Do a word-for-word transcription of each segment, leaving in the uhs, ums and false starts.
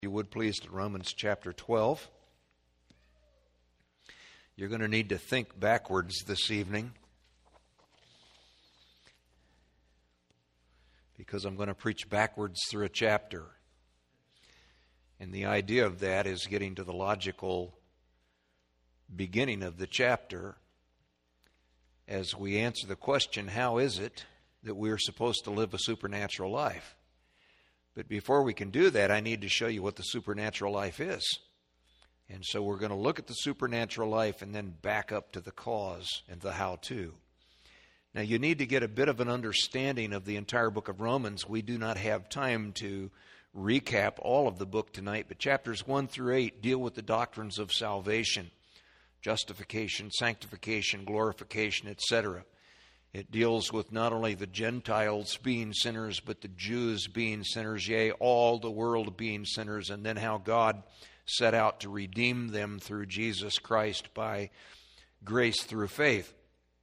You would please to Romans chapter twelve. You're going to need to think backwards this evening because I'm going to preach backwards through a chapter. And the idea of that is getting to the logical beginning of the chapter as we answer the question, how is it that we are supposed to live a supernatural life? But before we can do that, I need to show you what the supernatural life is. And so we're going to look at the supernatural life and then back up to the cause and the how-to. Now, you need to get a bit of an understanding of the entire book of Romans. We do not have time to recap all of the book tonight, but chapters one through eight deal with the doctrines of salvation, justification, sanctification, glorification, et cetera. It deals with not only the Gentiles being sinners, but the Jews being sinners, yea, all the world being sinners, and then how God set out to redeem them through Jesus Christ by grace through faith.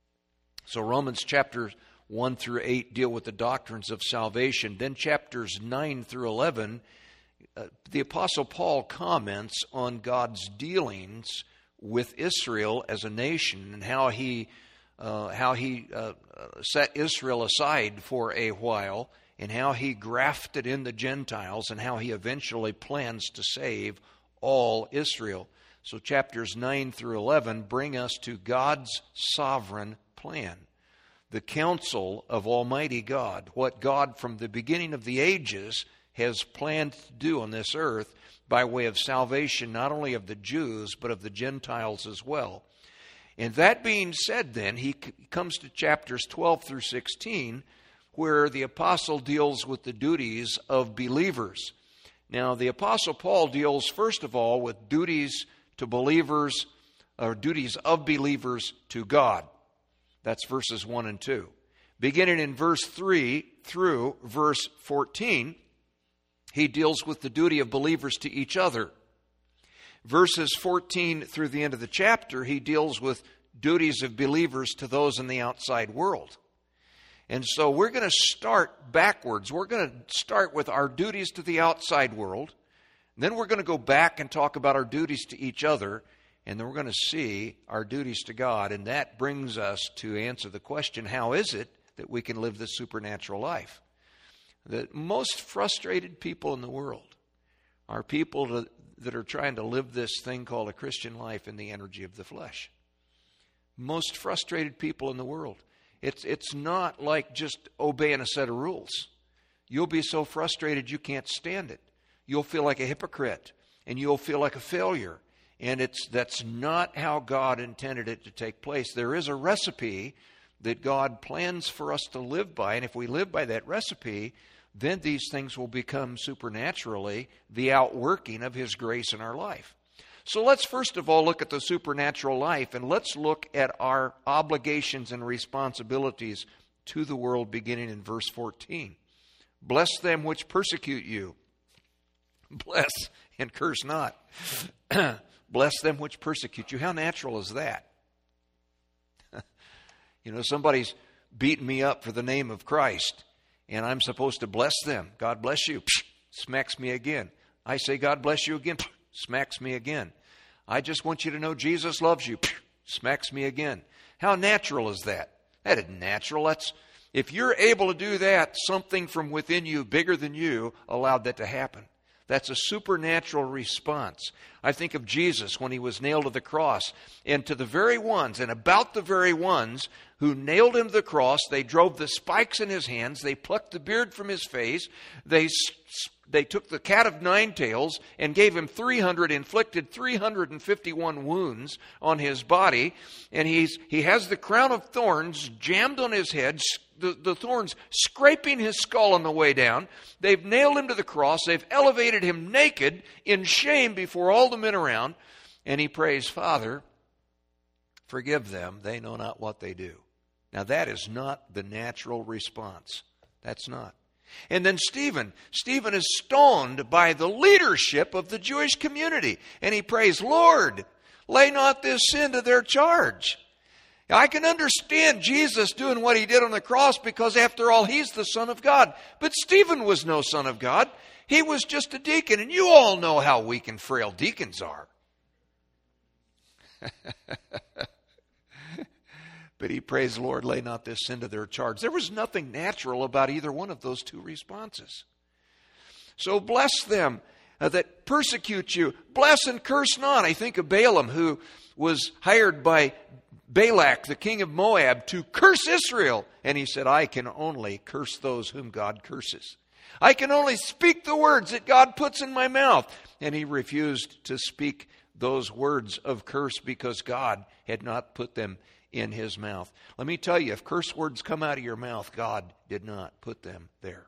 So Romans chapters one through eight deal with the doctrines of salvation. Then chapters nine through eleven, uh, the Apostle Paul comments on God's dealings with Israel as a nation and how he Uh, how he uh, set Israel aside for a while, and how he grafted in the Gentiles, and how he eventually plans to save all Israel. So chapters nine through eleven bring us to God's sovereign plan, the counsel of Almighty God, what God from the beginning of the ages has planned to do on this earth by way of salvation, not only of the Jews, but of the Gentiles as well. And that being said, then, he comes to chapters twelve through sixteen, where the apostle deals with the duties of believers. Now, the apostle Paul deals, first of all, with duties to believers, or duties of believers to God. That's verses one and two. Beginning in verse three through verse fourteen, he deals with the duty of believers to each other. Verses fourteen through the end of the chapter, he deals with duties of believers to those in the outside world. And so we're going to start backwards. We're going to start with our duties to the outside world. Then we're going to go back and talk about our duties to each other. And then we're going to see our duties to God. And that brings us to answer the question, how is it that we can live this supernatural life? The most frustrated people in the world are people that that are trying to live this thing called a Christian life in the energy of the flesh. Most frustrated people in the world. It's, it's not like just obeying a set of rules. You'll be so frustrated you can't stand it. You'll feel like a hypocrite, and you'll feel like a failure. And it's that's not how God intended it to take place. There is a recipe that God plans for us to live by, and if we live by that recipe, then these things will become supernaturally the outworking of His grace in our life. So let's first of all look at the supernatural life, and let's look at our obligations and responsibilities to the world beginning in verse fourteen. Bless them which persecute you. Bless and curse not. Bless them which persecute you. How natural is that? You know, somebody's beating me up for the name of Christ, and I'm supposed to bless them. God bless you. Psh, smacks me again. I say, God bless you again. Psh, smacks me again. I just want you to know Jesus loves you. Psh, smacks me again. How natural is that? That isn't natural. That's, if you're able to do that, something from within you, bigger than you, allowed that to happen. That's a supernatural response. I think of Jesus when He was nailed to the cross, and to the very ones, and about the very ones who nailed Him to the cross, they drove the spikes in His hands, they plucked the beard from His face, they they took the cat of nine tails and gave Him three hundred, inflicted three hundred fifty-one wounds on His body, and he's he has the crown of thorns jammed on His head, the, the thorns scraping His skull on the way down. They've nailed Him to the cross, they've elevated Him naked in shame before all the men around, and He prays, Father, forgive them, they know not what they do. Now that is not the natural response. That's not. And then Stephen. Stephen is stoned by the leadership of the Jewish community. And he prays, Lord, lay not this sin to their charge. I can understand Jesus doing what He did on the cross because after all, He's the Son of God. But Stephen was no Son of God. He was just a deacon, and you all know how weak and frail deacons are. But he prays, Lord, lay not this sin to their charge. There was nothing natural about either one of those two responses. So bless them uh, that persecute you. Bless and curse not. I think of Balaam, who was hired by Balak, the king of Moab, to curse Israel. And he said, I can only curse those whom God curses. I can only speak the words that God puts in my mouth. And he refused to speak those words of curse because God had not put them in his mouth. Let me tell you, if curse words come out of your mouth, God did not put them there.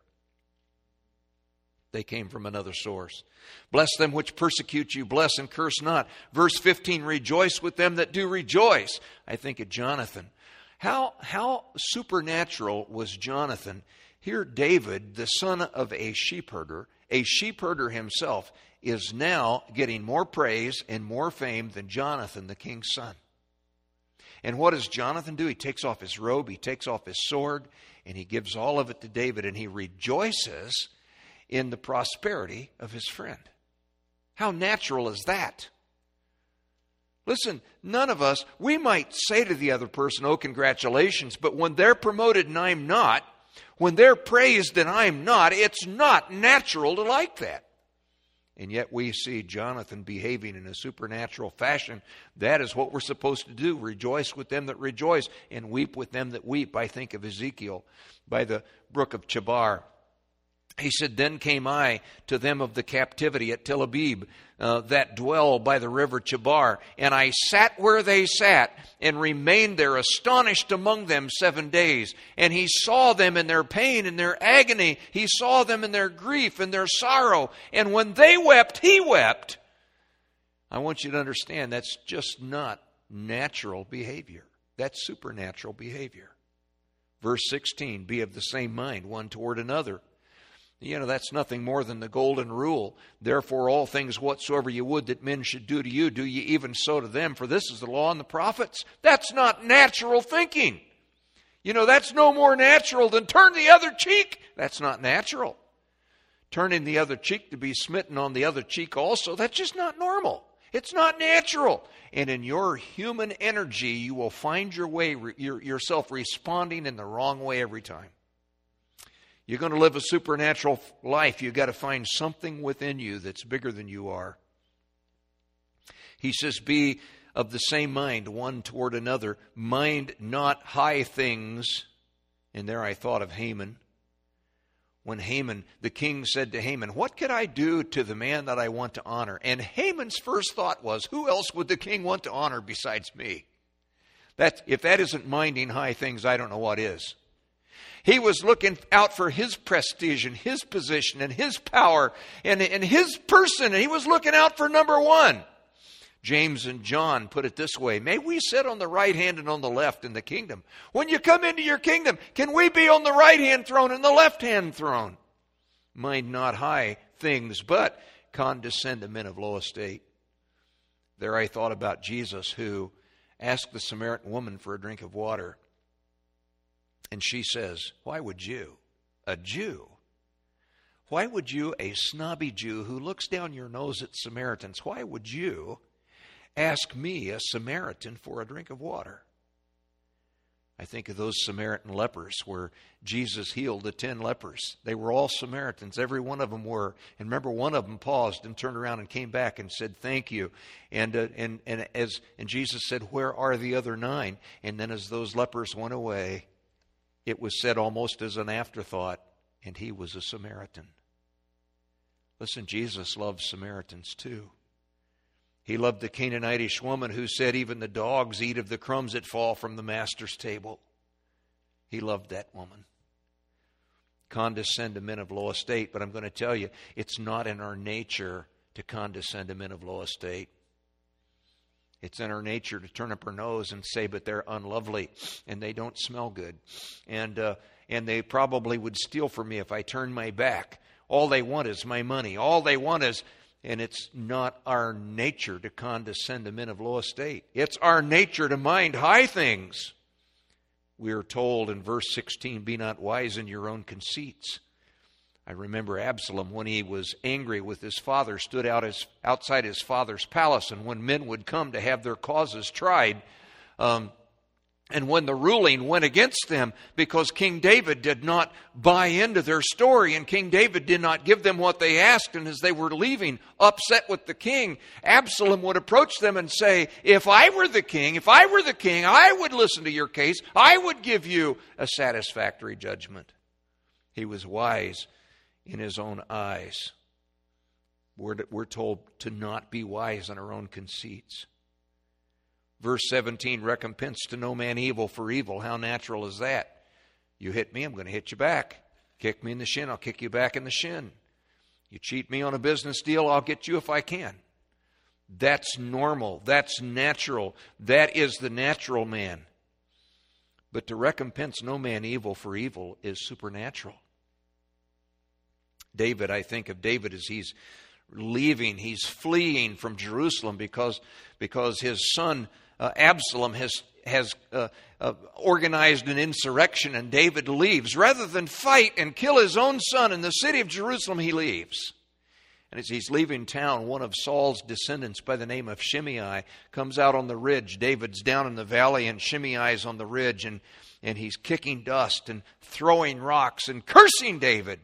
They came from another source. Bless them which persecute you, bless and curse not. Verse fifteen, rejoice with them that do rejoice. I think of Jonathan. How, how supernatural was Jonathan? Here David, the son of a sheepherder, a sheepherder himself, is now getting more praise and more fame than Jonathan, the king's son. And what does Jonathan do? He takes off his robe, he takes off his sword, and he gives all of it to David, and he rejoices in the prosperity of his friend. How natural is that? Listen, none of us, we might say to the other person, oh, congratulations, but when they're promoted and I'm not, when they're praised and I'm not, it's not natural to like that. And yet we see Jonathan behaving in a supernatural fashion. That is what we're supposed to do. Rejoice with them that rejoice and weep with them that weep. I think of Ezekiel by the brook of Chebar. He said, then came I to them of the captivity at Tel Abib, uh, that dwell by the river Chebar. And I sat where they sat and remained there, astonished among them seven days. And he saw them in their pain and their agony. He saw them in their grief and their sorrow. And when they wept, he wept. I want you to understand that's just not natural behavior. That's supernatural behavior. Verse sixteen, be of the same mind one toward another. You know, that's nothing more than the golden rule. Therefore, all things whatsoever you would that men should do to you, do ye even so to them. For this is the law and the prophets. That's not natural thinking. You know, that's no more natural than turn the other cheek. That's not natural. Turning the other cheek to be smitten on the other cheek also, that's just not normal. It's not natural. And in your human energy, you will find your way, your, yourself responding in the wrong way every time. You're going to live a supernatural life. You've got to find something within you that's bigger than you are. He says, be of the same mind one toward another. Mind not high things. And there I thought of Haman. When Haman, the king said to Haman, what could I do to the man that I want to honor? And Haman's first thought was, who else would the king want to honor besides me? That, if that isn't minding high things, I don't know what is. He was looking out for his prestige and his position and his power and, and his person. And he was looking out for number one. James and John put it this way. May we sit on the right hand and on the left in the kingdom. When you come into your kingdom, can we be on the right hand throne and the left hand throne? Mind not high things, but condescend to men of low estate. There I thought about Jesus, who asked the Samaritan woman for a drink of water. And she says, why would you, a Jew, why would you, a snobby Jew who looks down your nose at Samaritans, why would you ask me, a Samaritan, for a drink of water? I think of those Samaritan lepers where Jesus healed the ten lepers. They were all Samaritans. Every one of them were. And remember, one of them paused and turned around and came back and said, thank you. And uh, and and as and Jesus said, where are the other nine? And then as those lepers went away, it was said almost as an afterthought, and he was a Samaritan. Listen, Jesus loved Samaritans too. He loved the Canaanitish woman who said, even the dogs eat of the crumbs that fall from the master's table. He loved that woman. Condescend to men of low estate, but I'm going to tell you, it's not in our nature to condescend to men of low estate. It's in our nature to turn up our nose and say, but they're unlovely and they don't smell good. And uh, and they probably would steal from me if I turned my back. All they want is my money. All they want is, and it's not our nature to condescend to men of low estate. It's our nature to mind high things. We are told in verse sixteen, be not wise in your own conceits. I remember Absalom, when he was angry with his father, stood out his, outside his father's palace, and when men would come to have their causes tried, um, and when the ruling went against them because King David did not buy into their story and King David did not give them what they asked, and as they were leaving, upset with the king, Absalom would approach them and say, if I were the king, if I were the king, I would listen to your case. I would give you a satisfactory judgment. He was wise in his own eyes. We're, we're told to not be wise in our own conceits. Verse seventeen, recompense to no man evil for evil. How natural is that? You hit me, I'm going to hit you back. Kick me in the shin, I'll kick you back in the shin. You cheat me on a business deal, I'll get you if I can. That's normal. That's natural. That is the natural man. But to recompense no man evil for evil is supernatural. David, I think of David as he's leaving, he's fleeing from Jerusalem because, because his son uh, Absalom has, has uh, uh, organized an insurrection, and David leaves. Rather than fight and kill his own son in the city of Jerusalem, he leaves. And as he's leaving town, one of Saul's descendants by the name of Shimei comes out on the ridge. David's down in the valley and Shimei's on the ridge, and, and he's kicking dust and throwing rocks and cursing David.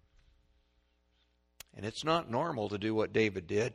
And it's not normal to do what David did.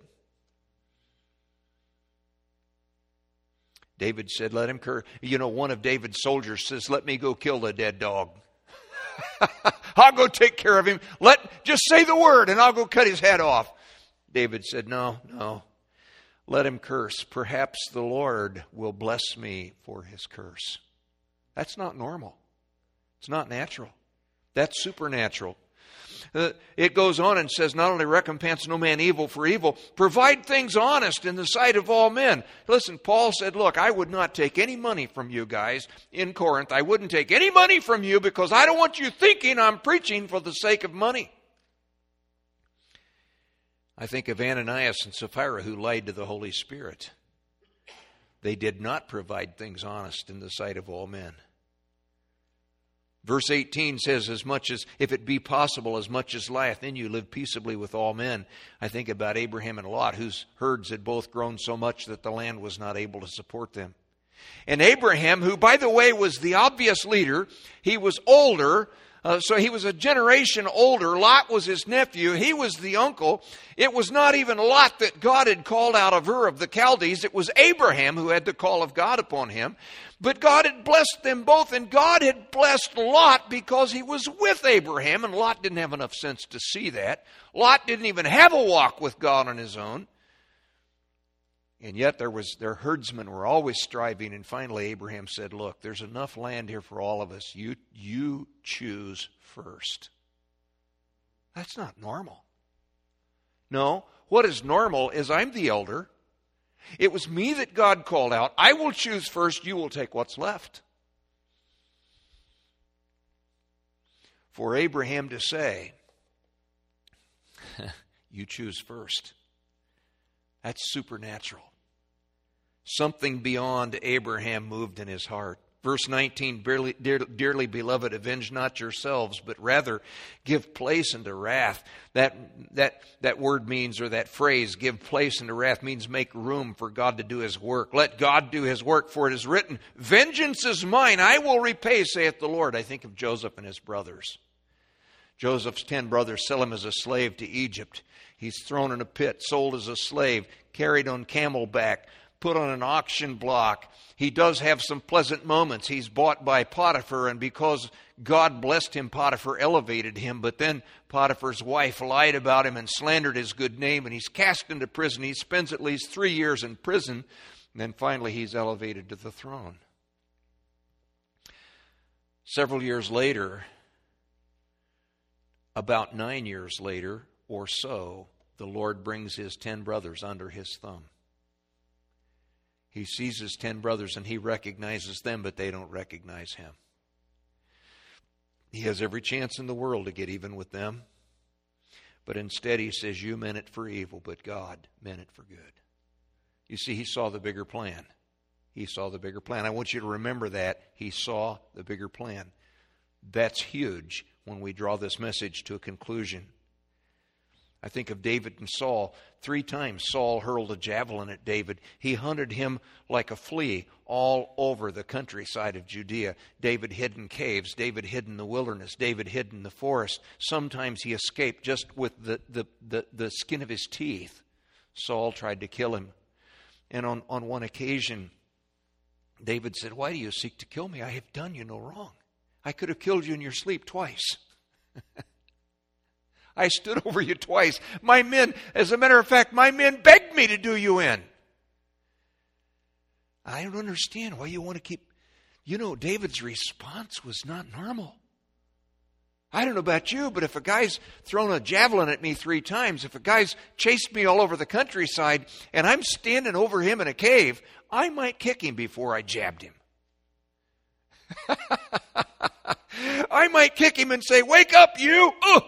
David said, let him curse. You know, one of David's soldiers says, let me go kill the dead dog. I'll go take care of him. Let just say the word and I'll go cut his head off. David said, no, no. Let him curse. Perhaps the Lord will bless me for his curse. That's not normal. It's not natural. That's supernatural. Uh, it goes on and says, not only recompense no man evil for evil, provide things honest in the sight of all men. Listen, Paul said, look, I would not take any money from you guys in Corinth. I wouldn't take any money from you because I don't want you thinking I'm preaching for the sake of money. I think of Ananias and Sapphira who lied to the Holy Spirit. They did not provide things honest in the sight of all men. Verse eighteen says, as much as, if it be possible, as much as lieth in you, live peaceably with all men. I think about Abraham and Lot, whose herds had both grown so much that the land was not able to support them. And Abraham, who, by the way, was the obvious leader, he was older, uh, so he was a generation older. Lot was his nephew. He was the uncle. It was not even Lot that God had called out of Ur of the Chaldees. It was Abraham who had the call of God upon him. But God had blessed them both, and God had blessed Lot because he was with Abraham, and Lot didn't have enough sense to see that. Lot didn't even have a walk with God on his own. And yet there was their herdsmen were always striving, and finally Abraham said, look, there's enough land here for all of us. You, you choose first. That's not normal. No, what is normal is I'm the elder. It was me that God called out. I will choose first. You will take what's left. For Abraham to say, you choose first. That's supernatural. Something beyond Abraham moved in his heart. Verse nineteen, dearly, dearly beloved, avenge not yourselves, but rather give place unto wrath. That, that, that word means, or that phrase, give place unto wrath, means make room for God to do his work. Let God do his work, for it is written, vengeance is mine, I will repay, saith the Lord. I think of Joseph and his brothers. Joseph's ten brothers sell him as a slave to Egypt. He's thrown in a pit, sold as a slave, carried on camelback, put on an auction block. He does have some pleasant moments. He's bought by Potiphar, and because God blessed him, Potiphar elevated him. But then Potiphar's wife lied about him and slandered his good name, and he's cast into prison. He spends at least three years in prison, and then finally he's elevated to the throne. Several years later, about nine years later or so, the Lord brings his ten brothers under his thumb. He sees his ten brothers and he recognizes them, but they don't recognize him. He has every chance in the world to get even with them. But instead he says, you meant it for evil, but God meant it for good. You see, he saw the bigger plan. He saw the bigger plan. I want you to remember that. He saw the bigger plan. That's huge when we draw this message to a conclusion. I think of David and Saul. Three times Saul hurled a javelin at David. He hunted him like a flea all over the countryside of Judea. David hid in caves. David hid in the wilderness. David hid in the forest. Sometimes he escaped just with the, the, the, the skin of his teeth. Saul tried to kill him. And on, on one occasion, David said, "Why do you seek to kill me? I have done you no wrong. I could have killed you in your sleep twice." I stood over you twice. My men, as a matter of fact, my men begged me to do you in. I don't understand why you want to keep... You know, David's response was not normal. I don't know about you, but if a guy's thrown a javelin at me three times, if a guy's chased me all over the countryside, and I'm standing over him in a cave, I might kick him before I jabbed him. I might kick him and say, "Wake up, you!" Ugh!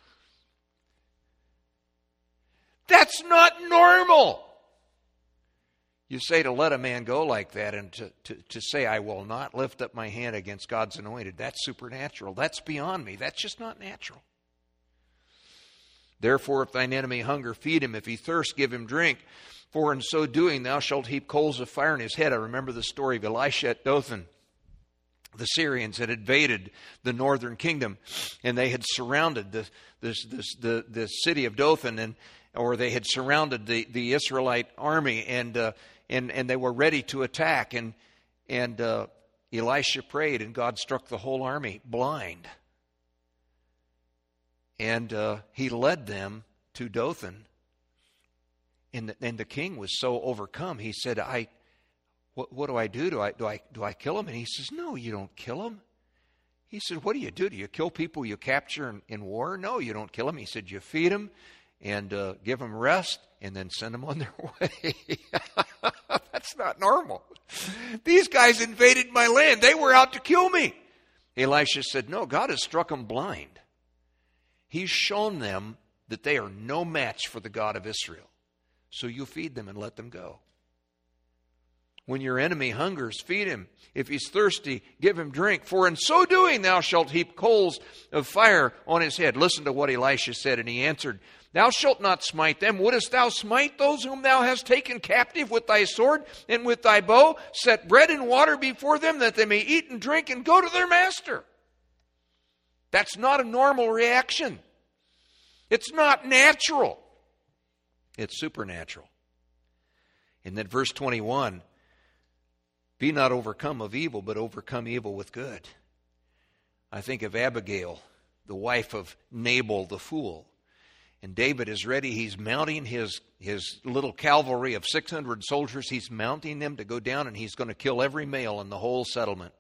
That's not normal. You say to let a man go like that and to, to, to say, "I will not lift up my hand against God's anointed," that's supernatural. That's beyond me. That's just not natural. "Therefore, if thine enemy hunger, feed him. If he thirst, give him drink. For in so doing, thou shalt heap coals of fire in his head." I remember the story of Elisha at Dothan. The Syrians had invaded the northern kingdom, and they had surrounded the, this, this, the, the city of Dothan, and or they had surrounded the, the Israelite army, and uh, and and they were ready to attack. And and uh, Elisha prayed, and God struck the whole army blind. And uh, he led them to Dothan. And the, and the king was so overcome, he said, "I, what, what do I do? Do I do I do I kill him?" And he says, "No, you don't kill him." He said, "What do you do? Do you kill people you capture in, in war?" "No, you don't kill them." He said, "You feed them and uh, give them rest, and then send them on their way." That's not normal. These guys invaded my land. They were out to kill me. Elisha said, "No, God has struck them blind. He's shown them that they are no match for the God of Israel. So you feed them and let them go. When your enemy hungers, feed him. If he's thirsty, give him drink. For in so doing, thou shalt heap coals of fire on his head." Listen to what Elisha said. And he answered, "Thou shalt not smite them. Wouldest thou smite those whom thou hast taken captive with thy sword and with thy bow? Set bread and water before them, that they may eat and drink and go to their master." That's not a normal reaction. It's not natural. It's supernatural. And then verse twenty-one, "Be not overcome of evil, but overcome evil with good." I think of Abigail, the wife of Nabal the fool. And David is ready. He's mounting his, his little cavalry of six hundred soldiers. He's mounting them to go down, and he's going to kill every male in the whole settlement.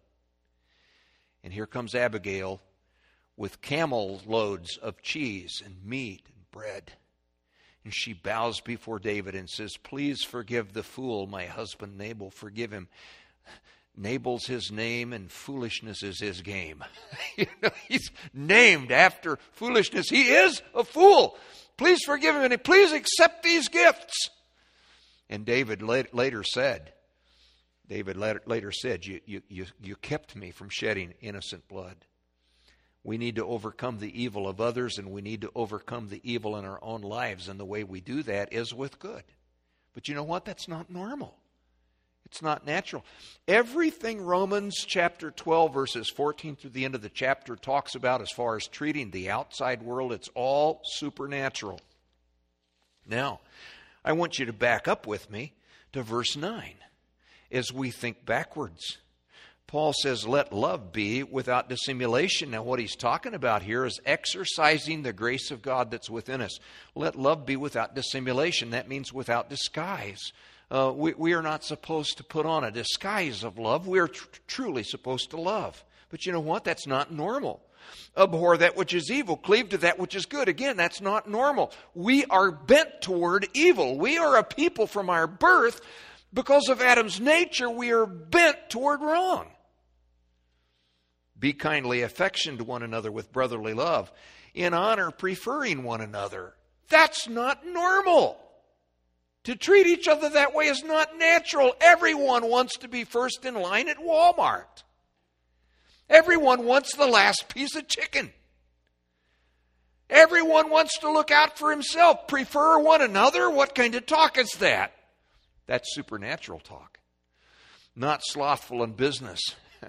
And here comes Abigail with camel loads of cheese and meat and bread. And she bows before David and says, "Please forgive the fool, my husband Nabal. Forgive him. Nabal's his name and foolishness is his game." You know, he's named after foolishness. He is a fool. Please forgive him and please accept these gifts. And David later said, David later said, you, you, you, you kept me from shedding innocent blood. We need to overcome the evil of others, and we need to overcome the evil in our own lives. And the way we do that is with good. But you know what? That's not normal. It's not natural. Everything Romans chapter twelve, verses fourteen through the end of the chapter talks about as far as treating the outside world, it's all supernatural. Now, I want you to back up with me to verse nine as we think backwards. Paul says, "Let love be without dissimulation." Now, what he's talking about here is exercising the grace of God that's within us. Let love be without dissimulation. That means without disguise. Uh, we, we are not supposed to put on a disguise of love. We are tr- truly supposed to love. But you know what? That's not normal. Abhor that which is evil. Cleave to that which is good. Again, that's not normal. We are bent toward evil. We are a people from our birth. Because of Adam's nature, we are bent toward wrong. Be kindly affectioned to one another with brotherly love, in honor preferring one another. That's not normal. To treat each other that way is not natural. Everyone wants to be first in line at Walmart. Everyone wants the last piece of chicken. Everyone wants to look out for himself, prefer one another. What kind of talk is that? That's supernatural talk. Not slothful in business.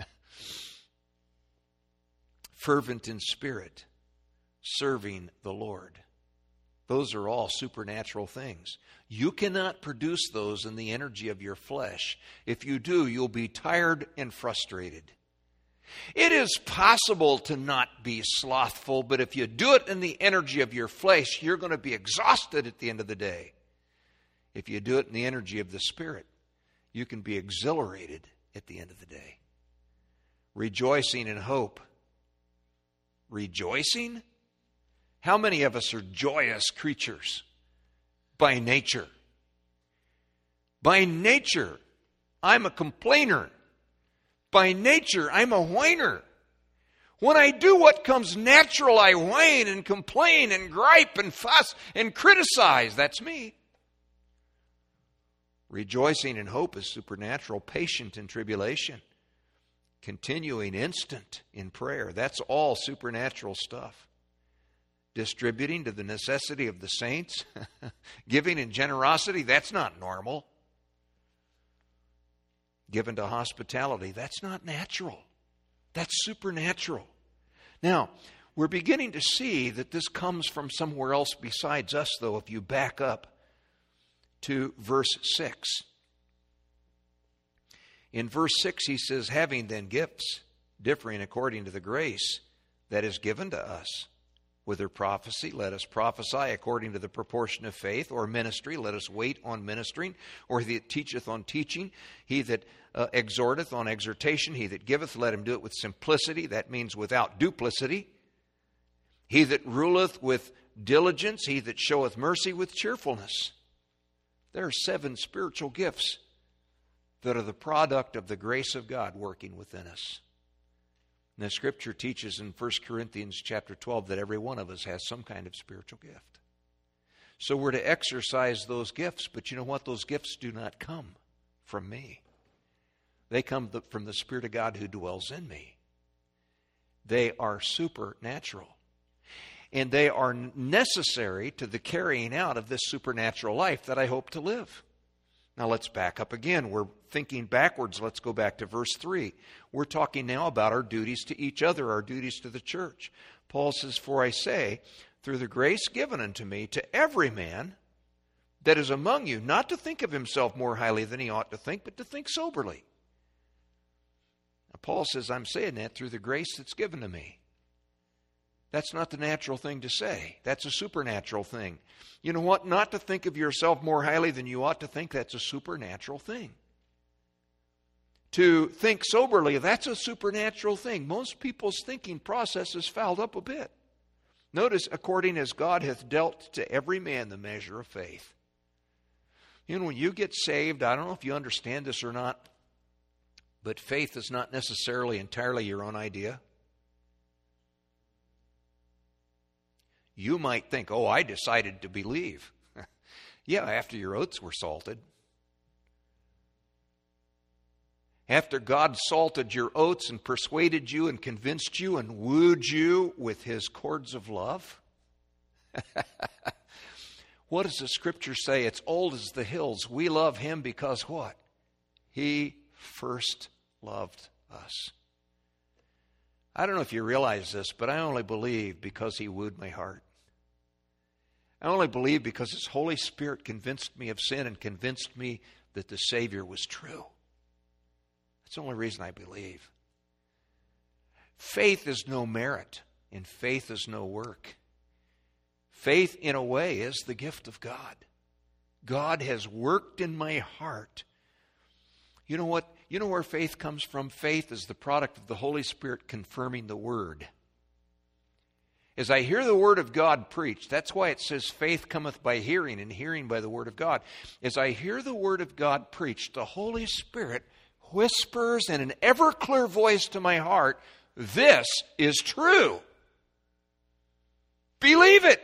Fervent in spirit. Serving the Lord. Those are all supernatural things. You cannot produce those in the energy of your flesh. If you do, you'll be tired and frustrated. It is possible to not be slothful, but if you do it in the energy of your flesh, you're going to be exhausted at the end of the day. If you do it in the energy of the Spirit, you can be exhilarated at the end of the day. Rejoicing in hope. Rejoicing? How many of us are joyous creatures by nature? By nature, I'm a complainer. By nature, I'm a whiner. When I do what comes natural, I whine and complain and gripe and fuss and criticize. That's me. Rejoicing in hope is supernatural. Patient in tribulation. Continuing instant in prayer. That's all supernatural stuff. Distributing to the necessity of the saints. Giving in generosity. That's not normal. Given to hospitality. That's not natural. That's supernatural. Now, we're beginning to see that this comes from somewhere else besides us, though, if you back up to verse six. In verse six, he says, having then gifts differing according to the grace that is given to us. Whether prophecy, let us prophesy according to the proportion of faith, or ministry, let us wait on ministering, or he that teacheth on teaching, he that uh, exhorteth on exhortation, he that giveth, let him do it with simplicity. That means without duplicity. He that ruleth with diligence, he that showeth mercy with cheerfulness. There are seven spiritual gifts that are the product of the grace of God working within us. And the Scripture teaches in First Corinthians chapter twelve that every one of us has some kind of spiritual gift. So we're to exercise those gifts, but you know what? Those gifts do not come from me. They come from the Spirit of God who dwells in me. They are supernatural. And they are necessary to the carrying out of this supernatural life that I hope to live. Now let's back up again. We're thinking backwards. Let's go back to verse three. We're talking now about our duties to each other, our duties to the church. Paul says, for I say, through the grace given unto me, to every man that is among you, not to think of himself more highly than he ought to think, but to think soberly. Now, Paul says, I'm saying that through the grace that's given to me. That's not the natural thing to say. That's a supernatural thing. You know what? Not to think of yourself more highly than you ought to think, that's a supernatural thing. To think soberly, that's a supernatural thing. Most people's thinking process is fouled up a bit. Notice, according as God hath dealt to every man the measure of faith. You know, when you get saved, I don't know if you understand this or not, but faith is not necessarily entirely your own idea. You might think, oh, I decided to believe. Yeah, after your oats were salted. After God salted your oats and persuaded you and convinced you and wooed you with his cords of love. What does the Scripture say? It's old as the hills. We love him because what? He first loved us. I don't know if you realize this, but I only believe because he wooed my heart. I only believe because his Holy Spirit convinced me of sin and convinced me that the Savior was true. That's the only reason I believe. Faith is no merit, and faith is no work. Faith, in a way, is the gift of God. God has worked in my heart. You know what? You know where faith comes from? Faith is the product of the Holy Spirit confirming the Word. As I hear the Word of God preached, that's why it says faith cometh by hearing, and hearing by the Word of God. As I hear the Word of God preached, the Holy Spirit whispers in an ever clear voice to my heart, this is true. Believe it.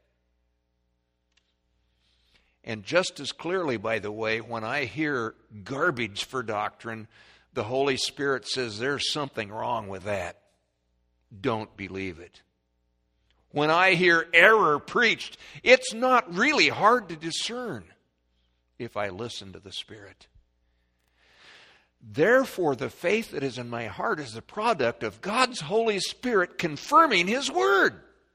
And just as clearly, by the way, when I hear garbage for doctrine, the Holy Spirit says there's something wrong with that. Don't believe it. when I hear error preached, it's not really hard to discern if I listen to the Spirit. Therefore, the faith that is in my heart is the product of God's Holy Spirit confirming His Word.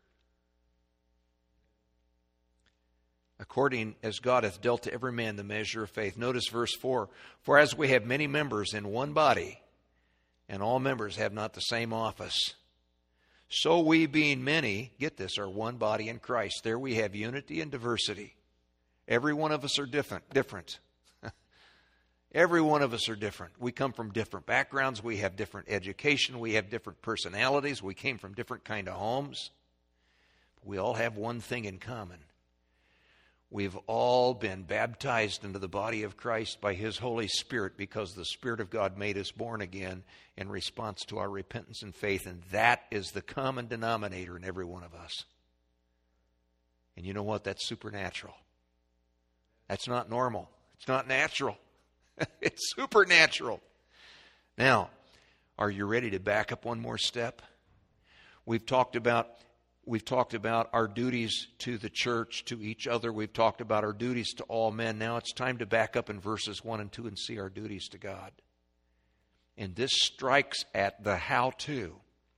According as God hath dealt to every man the measure of faith. Notice verse four. For as we have many members in one body, and all members have not the same office, so we being many, get this, are one body in Christ. There we have unity and diversity. Every one of us are different. different. Every one of us are different. We come from different backgrounds. We have different education. We have different personalities. We came from different kind of homes. But we all have one thing in common. We've all been baptized into the body of Christ by His Holy Spirit because the Spirit of God made us born again in response to our repentance and faith. And that is the common denominator in every one of us. And you know what? That's supernatural. That's not normal. It's not natural. It's supernatural. Now, are you ready to back up one more step? We've talked about we've talked about our duties to the church, to each other. We've talked about our duties to all men. Now it's time to back up in verses one and two and see our duties to God. And this strikes at the how-to.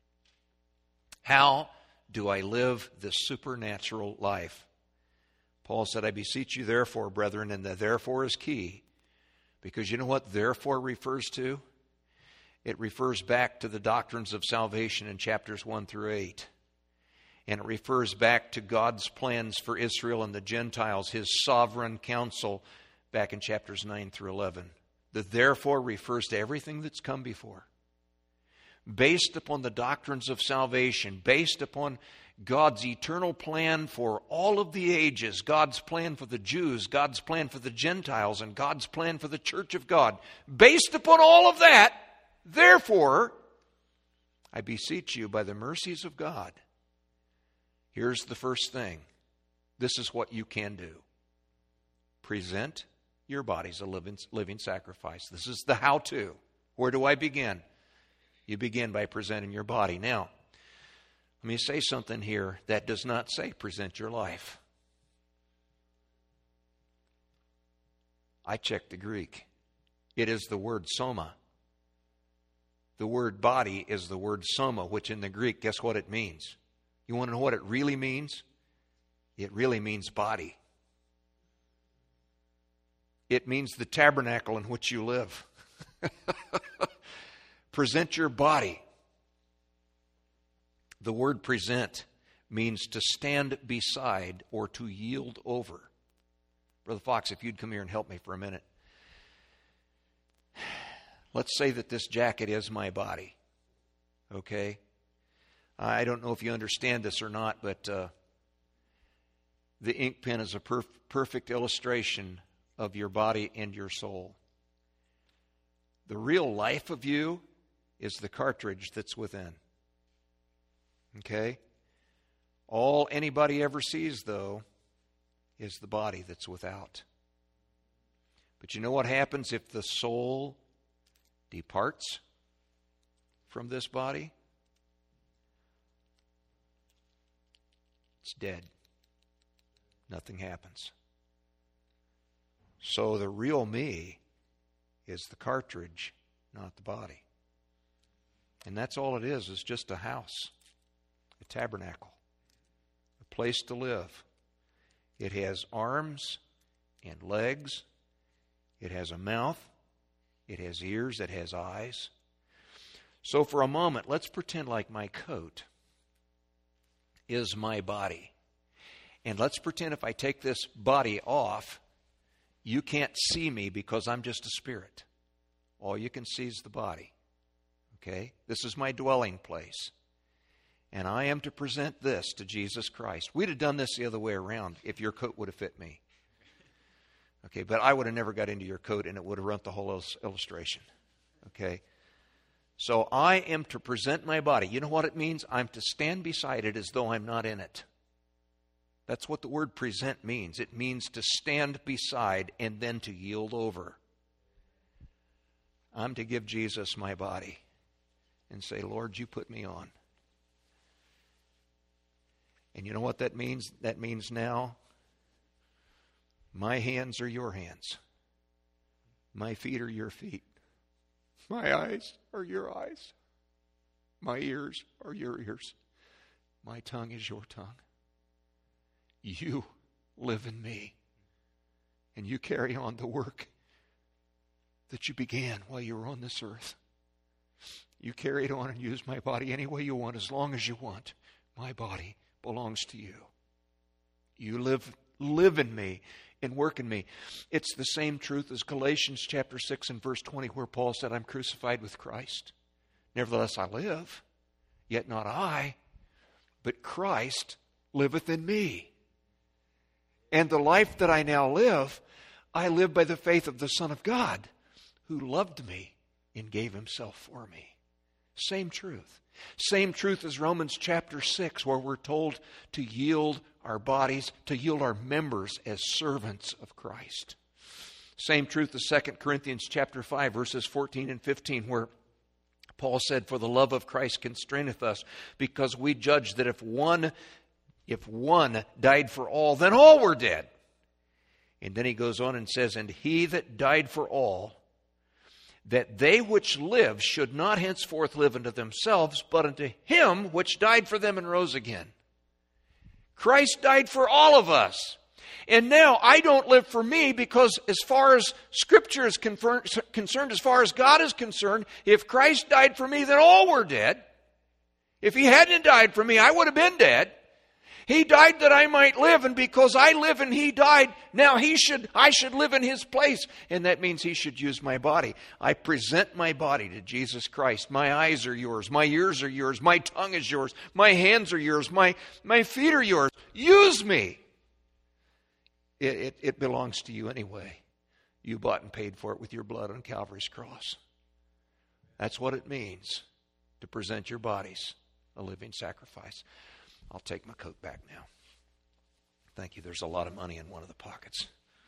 How do I live this supernatural life? Paul said, I beseech you therefore, brethren, and the therefore is key. Because you know what therefore refers to? It refers back to the doctrines of salvation in chapters one through eight. And it refers back to God's plans for Israel and the Gentiles, His sovereign counsel, back in chapters nine through eleven. The therefore refers to everything that's come before. Based upon the doctrines of salvation, based upon God's eternal plan for all of the ages, God's plan for the Jews, God's plan for the Gentiles, and God's plan for the church of God. Based upon all of that, therefore, I beseech you by the mercies of God. Here's the first thing. This is what you can do. Present your bodies a living, living sacrifice. This is the how-to. Where do I begin? You begin by presenting your body. Now, let me say something here that does not say present your life. I checked the Greek. It is the word soma. The word body is the word soma, which in the Greek, guess what it means? You want to know what it really means? It really means body. It means the tabernacle in which you live. Present your body. The word present means to stand beside or to yield over. Brother Fox, if you'd come here and help me for a minute. Let's say that this jacket is my body. Okay? I don't know if you understand this or not, but uh, the ink pen is a perf- perfect illustration of your body and your soul. The real life of you is the cartridge that's within. Okay? All anybody ever sees, though, is the body that's without. But you know what happens if the soul departs from this body? It's dead. Nothing happens. So the real me is the cartridge, not the body. And that's all it is, is just a house. A tabernacle, a place to live. It has arms and legs. It has a mouth. It has ears. It has eyes. So for a moment, let's pretend like my coat is my body. And let's pretend if I take this body off, you can't see me because I'm just a spirit. All you can see is the body. Okay? This is my dwelling place. And I am to present this to Jesus Christ. We'd have done this the other way around if your coat would have fit me. Okay, but I would have never got into your coat and it would have ruined the whole illustration. Okay? So I am to present my body. You know what it means? I'm to stand beside it as though I'm not in it. That's what the word present means. It means to stand beside and then to yield over. I'm to give Jesus my body and say, Lord, you put me on. And you know what that means? That means now, my hands are your hands. My feet are your feet. My eyes are your eyes. My ears are your ears. My tongue is your tongue. You live in me. And you carry on the work that you began while you were on this earth. You carry it on and use my body any way you want, as long as you want. My body belongs to you. You live, live in me and work in me. It's the same truth as Galatians chapter six and verse twenty, where Paul said, I'm crucified with Christ. Nevertheless I live, yet not I, but Christ liveth in me. And the life that I now live, I live by the faith of the Son of God, who loved me and gave himself for me. Same truth. Same truth as Romans chapter six, where we're told to yield our bodies, to yield our members as servants of Christ. Same truth as Second Corinthians chapter five, verses fourteen and fifteen, where Paul said, for the love of Christ constraineth us, because we judge that if one, if one died for all, then all were dead. And then he goes on and says, and he that died for all, that they which live should not henceforth live unto themselves, but unto him which died for them and rose again. Christ died for all of us. And now I don't live for me, because as far as Scripture is concerned, as far as God is concerned, if Christ died for me, then all were dead. If he hadn't died for me, I would have been dead. He died that I might live, and because I live and he died, now he should, I should live in his place. And that means he should use my body. I present my body to Jesus Christ. My eyes are yours. My ears are yours. My tongue is yours. My hands are yours. My, my feet are yours. Use me. It, it, it belongs to you anyway. You bought and paid for it with your blood on Calvary's cross. That's what it means to present your bodies a living sacrifice. I'll take my coat back now. Thank you. There's a lot of money in one of the pockets.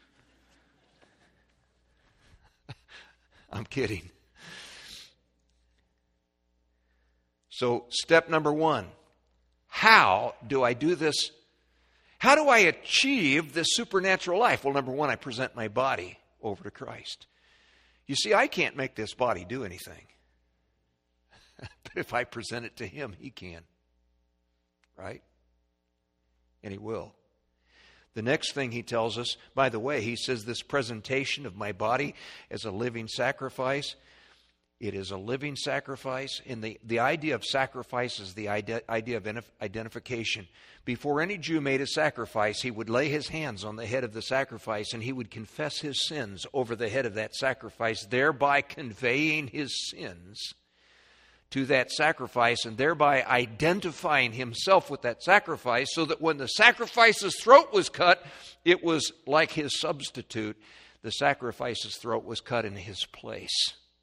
I'm kidding. So, step number one. How do I do this? How do I achieve this supernatural life? Well, number one, I present my body over to Christ. You see, I can't make this body do anything. But if I present it to him, he can. Right? And he will. The next thing he tells us, by the way, he says this presentation of my body as a living sacrifice, it is a living sacrifice. And the, the idea of sacrifice is the idea, idea of identification. Before any Jew made a sacrifice, he would lay his hands on the head of the sacrifice and he would confess his sins over the head of that sacrifice, thereby conveying his sins to that sacrifice and thereby identifying himself with that sacrifice, so that when the sacrifice's throat was cut, it was like his substitute. The sacrifice's throat was cut in his place.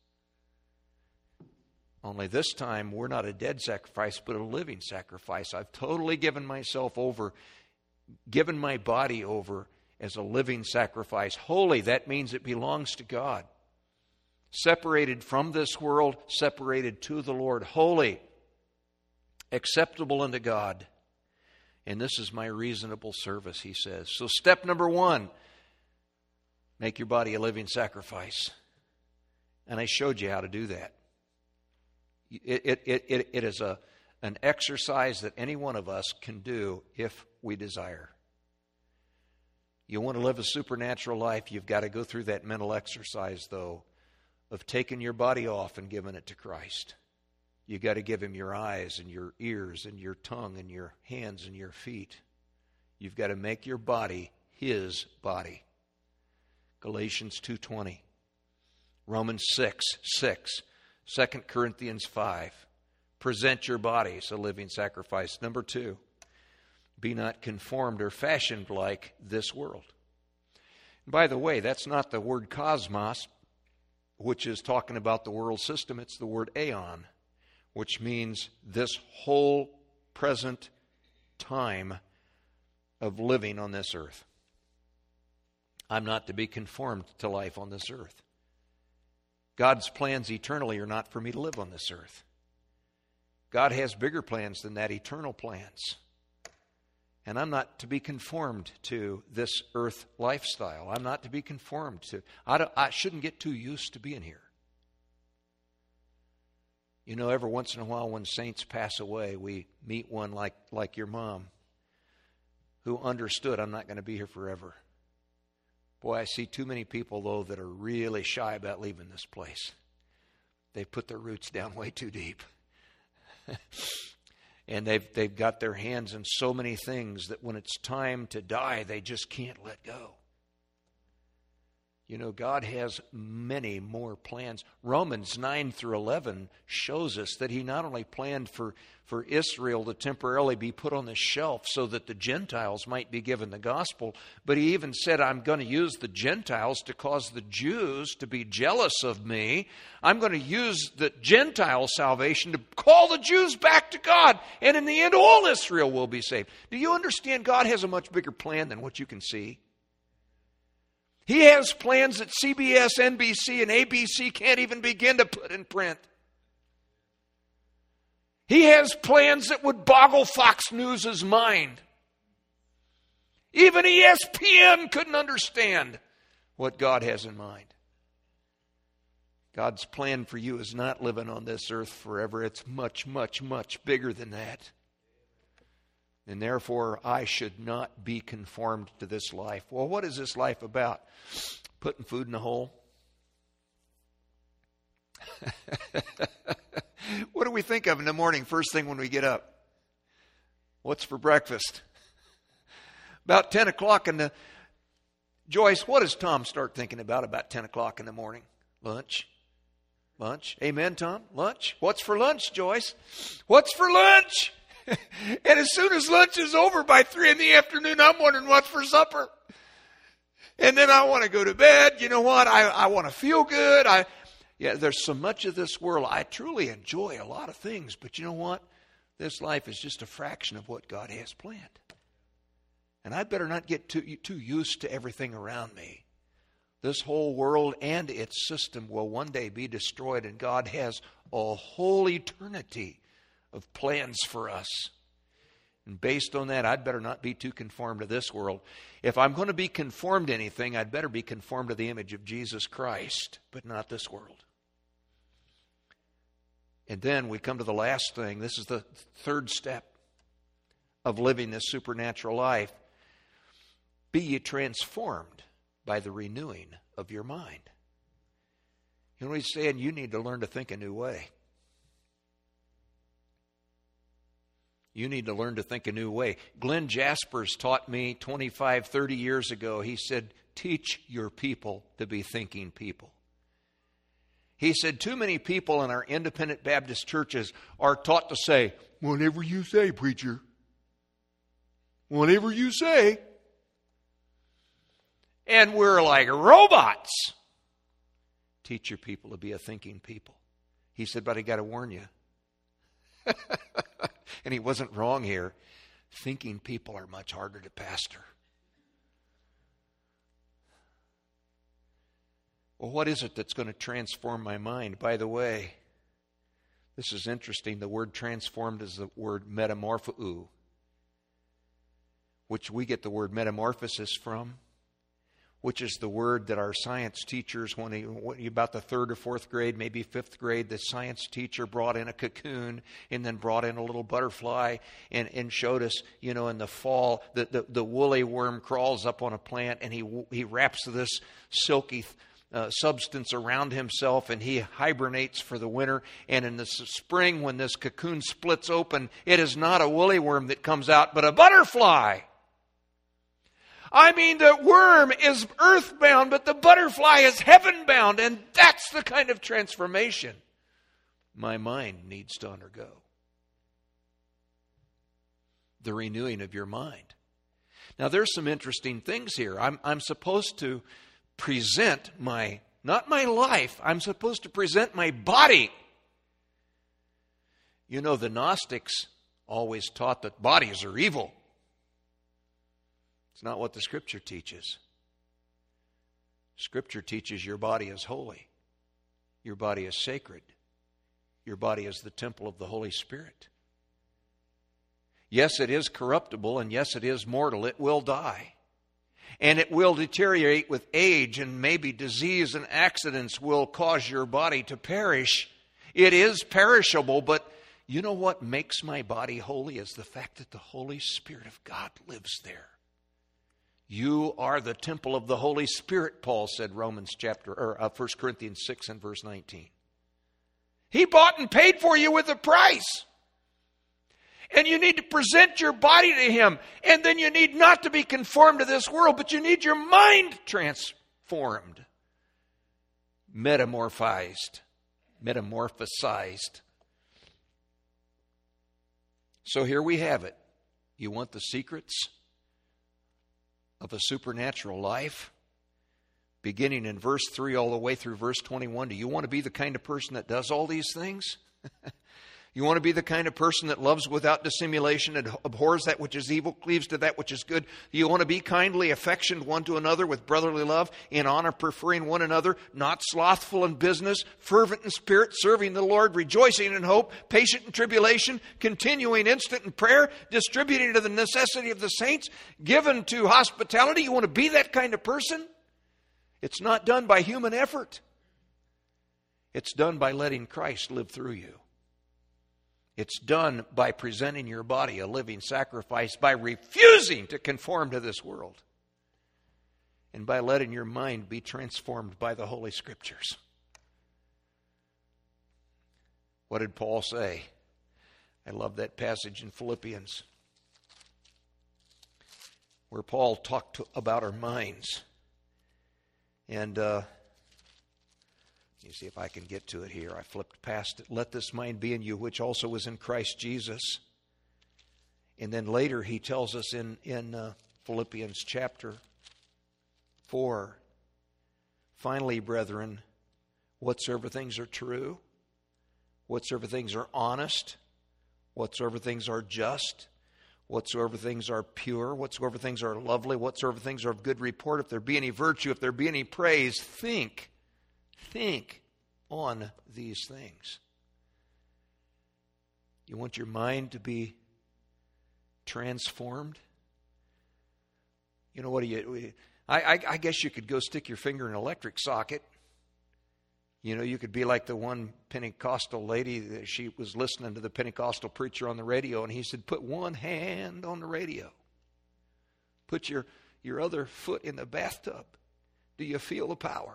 Only this time, we're not a dead sacrifice, but a living sacrifice. I've totally given myself over, given my body over as a living sacrifice. Holy, that means it belongs to God. Separated from this world, separated to the Lord. Holy, acceptable unto God. And this is my reasonable service, he says. So step number one, make your body a living sacrifice. And I showed you how to do that. It, it, it, it, it is a, an exercise that any one of us can do if we desire. You want to live a supernatural life, you've got to go through that mental exercise, though, of taking your body off and giving it to Christ. You got to give him your eyes and your ears and your tongue and your hands and your feet. You've got to make your body his body. Galatians two twenty, Romans six six, Second Corinthians five. Present your bodies a living sacrifice. Number two, be not conformed or fashioned like this world. By the way, that's not the word cosmos, which is talking about the world system. It's the word aeon, which means this whole present time of living on this earth. I'm not to be conformed to life on this earth. God's plans eternally are not for me to live on this earth. God has bigger plans than that, eternal plans. And I'm not to be conformed to this earth lifestyle. I'm not to be conformed to, I, don't, I shouldn't get too used to being here. You know, every once in a while when saints pass away, we meet one like, like your mom who understood I'm not going to be here forever. Boy, I see too many people, though, that are really shy about leaving this place. They've put their roots down way too deep. And they've they've got their hands in so many things that when it's time to die, they just can't let go. You know, God has many more plans. Romans nine through eleven shows us that He not only planned for, for Israel to temporarily be put on the shelf so that the Gentiles might be given the gospel, but He even said, I'm going to use the Gentiles to cause the Jews to be jealous of me. I'm going to use the Gentile salvation to call the Jews back to God. And in the end, all Israel will be saved. Do you understand God has a much bigger plan than what you can see? He has plans that C B S, N B C, and A B C can't even begin to put in print. He has plans that would boggle Fox News' mind. Even E S P N couldn't understand what God has in mind. God's plan for you is not living on this earth forever. It's much, much, much bigger than that. And therefore, I should not be conformed to this life. Well, what is this life about? Putting food in the hole? What do we think of in the morning, first thing when we get up? What's for breakfast? About ten o'clock in the... Joyce, what does Tom start thinking about about ten o'clock in the morning? Lunch. Lunch. Amen, Tom? Lunch. What's for lunch, Joyce? What's for lunch? And as soon as lunch is over by three in the afternoon, I'm wondering what's for supper. And then I want to go to bed. You know what? I, I want to feel good. I, yeah, there's so much of this world. I truly enjoy a lot of things. But you know what? This life is just a fraction of what God has planned. And I better not get too, too used to everything around me. This whole world and its system will one day be destroyed. And God has a whole eternity of plans for us. And based on that, I'd better not be too conformed to this world. If I'm going to be conformed to anything, I'd better be conformed to the image of Jesus Christ, but not this world. And then we come to the last thing. This is the third step of living this supernatural life. Be ye transformed by the renewing of your mind. You know what he's saying? You need to learn to think a new way. You need to learn to think a new way. Glenn Jaspers taught me twenty-five, thirty years ago. He said, teach your people to be thinking people. He said, too many people in our independent Baptist churches are taught to say, whatever you say, preacher. Whatever you say. And we're like robots. Teach your people to be a thinking people. He said, but I got to warn you. And he wasn't wrong here. Thinking people are much harder to pastor. Well, what is it that's going to transform my mind? By the way, this is interesting. The word transformed is the word metamorpho, which we get the word metamorphosis from, which is the word that our science teachers, when he, when about the third or fourth grade, maybe fifth grade, the science teacher brought in a cocoon and then brought in a little butterfly and, and showed us, you know, in the fall, the, the, the woolly worm crawls up on a plant and he he wraps this silky uh, substance around himself and he hibernates for the winter. And in the spring, when this cocoon splits open, it is not a woolly worm that comes out, but a butterfly. I mean, the worm is earthbound, but the butterfly is heaven-bound, and that's the kind of transformation my mind needs to undergo. The renewing of your mind. Now, there's some interesting things here. I'm, I'm supposed to present my, not my life, I'm supposed to present my body. You know, the Gnostics always taught that bodies are evil. It's not what the Scripture teaches. Scripture teaches your body is holy. Your body is sacred. Your body is the temple of the Holy Spirit. Yes, it is corruptible, and yes, it is mortal. It will die. And it will deteriorate with age, and maybe disease and accidents will cause your body to perish. It is perishable, but you know what makes my body holy is the fact that the Holy Spirit of God lives there. You are the temple of the Holy Spirit, Paul said, Romans chapter or uh, First Corinthians six and verse nineteen. He bought and paid for you with a price. And you need to present your body to Him. And then you need not to be conformed to this world, but you need your mind transformed, metamorphized, metamorphosized. So here we have it. You want the secrets of a supernatural life? Beginning in verse three all the way through verse twenty-one. Do you want to be the kind of person that does all these things? You want to be the kind of person that loves without dissimulation and abhors that which is evil, cleaves to that which is good? Do you want to be kindly affectioned one to another with brotherly love, in honor preferring one another, not slothful in business, fervent in spirit, serving the Lord, rejoicing in hope, patient in tribulation, continuing instant in prayer, distributing to the necessity of the saints, given to hospitality? You want to be that kind of person? It's not done by human effort. It's done by letting Christ live through you. It's done by presenting your body a living sacrifice, by refusing to conform to this world, and by letting your mind be transformed by the Holy Scriptures. What did Paul say? I love that passage in Philippians where Paul talked to, about our minds. And uh, let me see if I can get to it here. I flipped past it. Let this mind be in you, which also was in Christ Jesus. And then later he tells us in, in uh, Philippians chapter four, finally, brethren, whatsoever things are true, whatsoever things are honest, whatsoever things are just, whatsoever things are pure, whatsoever things are lovely, whatsoever things are of good report, if there be any virtue, if there be any praise, think, think on these things. You want your mind to be transformed? You know, what do you, I, I, I guess you could go stick your finger in an electric socket. You know, you could be like the one Pentecostal lady that she was listening to the Pentecostal preacher on the radio, and he said, put one hand on the radio. Put your, your other foot in the bathtub. Do you feel the power?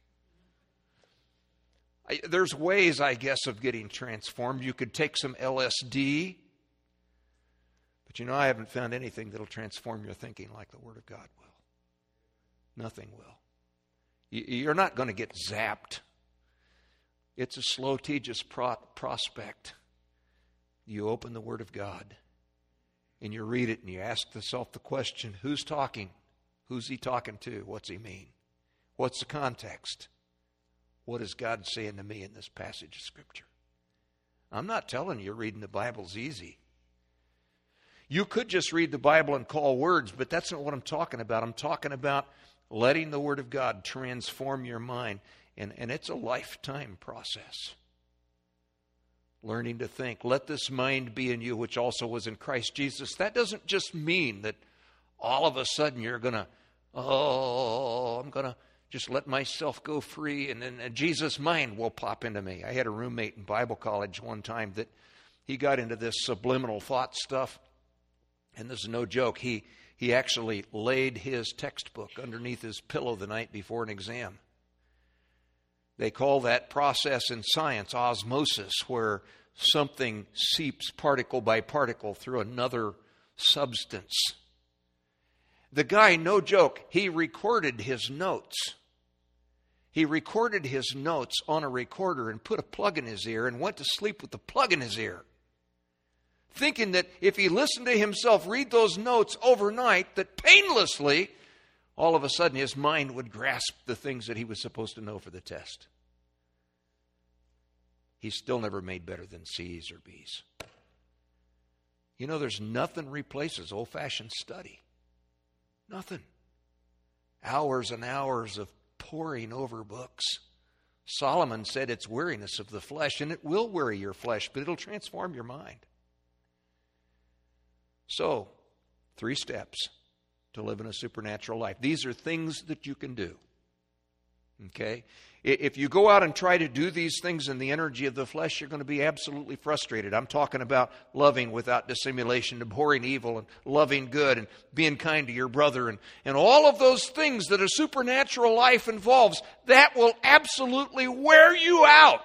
I, there's ways, I guess, of getting transformed. You could take some L S D. But you know, I haven't found anything that'll transform your thinking like the Word of God will. Nothing will. You, you're not going to get zapped. It's a slow, tedious pro- prospect. You open the Word of God and you read it and you ask yourself the question, who's talking? Who's he talking to? What's he mean? What's the context? What is God saying to me in this passage of Scripture? I'm not telling you reading the Bible's easy. You could just read the Bible and call words, but that's not what I'm talking about. I'm talking about letting the Word of God transform your mind. And, and it's a lifetime process. Learning to think. Let this mind be in you, which also was in Christ Jesus. That doesn't just mean that all of a sudden you're going to, oh, I'm going to just let myself go free, and then Jesus' mind will pop into me. I had a roommate in Bible college one time that he got into this subliminal thought stuff. And this is no joke. He, he actually laid his textbook underneath his pillow the night before an exam. They call that process in science osmosis, where something seeps particle by particle through another substance. The guy, no joke, he recorded his notes. He recorded his notes on a recorder and put a plug in his ear and went to sleep with the plug in his ear, thinking that if he listened to himself read those notes overnight, that painlessly, all of a sudden his mind would grasp the things that he was supposed to know for the test. He still never made better than C's or B's. You know, there's nothing replaces old-fashioned study. Nothing. Hours and hours of poring over books. Solomon said it's weariness of the flesh, and it will weary your flesh, but it'll transform your mind. So, three steps to living a supernatural life. These are things that you can do. Okay? If you go out and try to do these things in the energy of the flesh, you're going to be absolutely frustrated. I'm talking about loving without dissimulation, abhorring evil, and loving good, and being kind to your brother, and, and all of those things that a supernatural life involves. That will absolutely wear you out.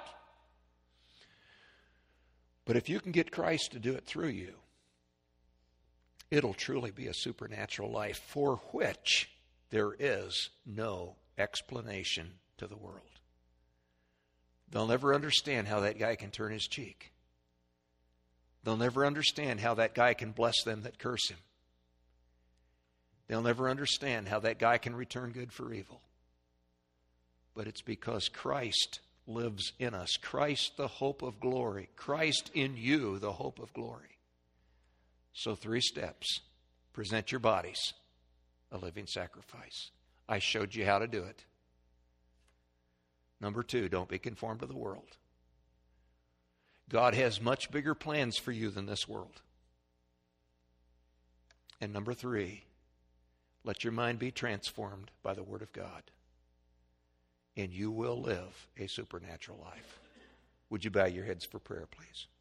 But if you can get Christ to do it through you, it'll truly be a supernatural life for which there is no explanation to the world. They'll never understand how that guy can turn his cheek. They'll never understand how that guy can bless them that curse him. They'll never understand how that guy can return good for evil. But it's because Christ lives in us. Christ, the hope of glory. Christ in you, the hope of glory. So three steps. Present your bodies a living sacrifice. I showed you how to do it. Number two, don't be conformed to the world. God has much bigger plans for you than this world. And number three, let your mind be transformed by the Word of God, and you will live a supernatural life. Would you bow your heads for prayer, please?